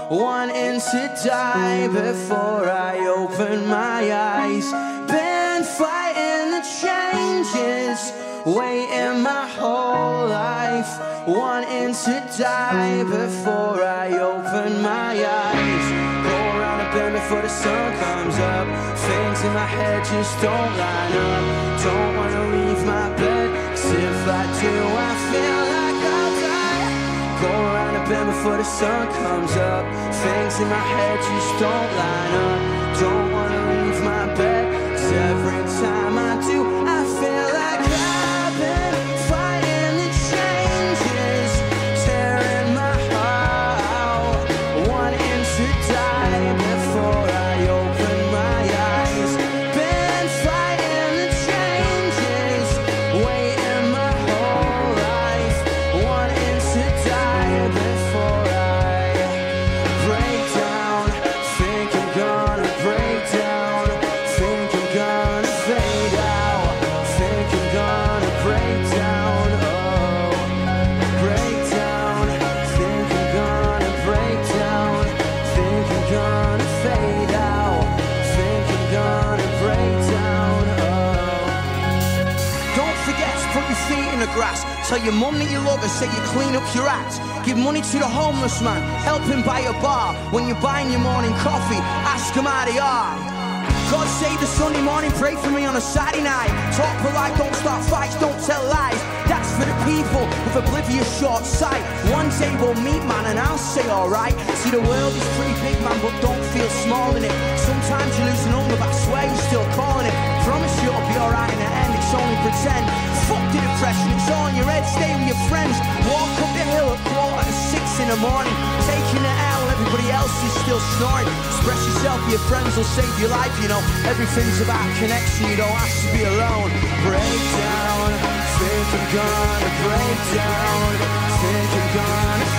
wanting to die before I open my eyes. Been fighting the changes, waiting my whole life, wanting to die before I open my eyes. Go around the bend before the sun comes up. Things in my head just don't line up. Don't wanna leave my bed, 'cause if I do I feel like I'll die. Go around the bend before the sun comes up. Things in my head just don't line up. Don't wanna leave my bed, 'cause every time I do I feel like I've been fighting the changes, tearing my heart out, wanting to die before I open my eyes. Been fighting the changes, waiting my whole life, wanting to die before I break down. Think I'm gonna break down. Think I'm gonna fade out. Think I'm gonna break down. Oh, break down. Think I'm gonna break down. Think I'm gonna fade out. Think I'm gonna break down. Oh. Don't forget to put your feet in the grass. Tell your mum that you love her, say you clean up your act. Give money to the homeless man, help him buy a bar. When you're buying your morning coffee, ask him how they are. God save the Sunday morning, pray for me on a Saturday night. Talk polite, don't start fights, don't tell lies. That's for the people with oblivious short sight. One day we'll meet, man, and I'll say alright. See, the world is pretty big, man, but don't feel small in it. Sometimes you lose a number, but I swear you're still calling it. Promise you it'll be alright in the end, it's only pretend. Fuck the depression, it's all in your head, stay with your friends. Walk up the hill at 5:45 in the morning, taking the L, everybody else is still snoring. Express yourself, your friends will save your life, you know. Everything's about connection, you don't have to be alone. Break down, think I'm gonna break down. Think I'm gonna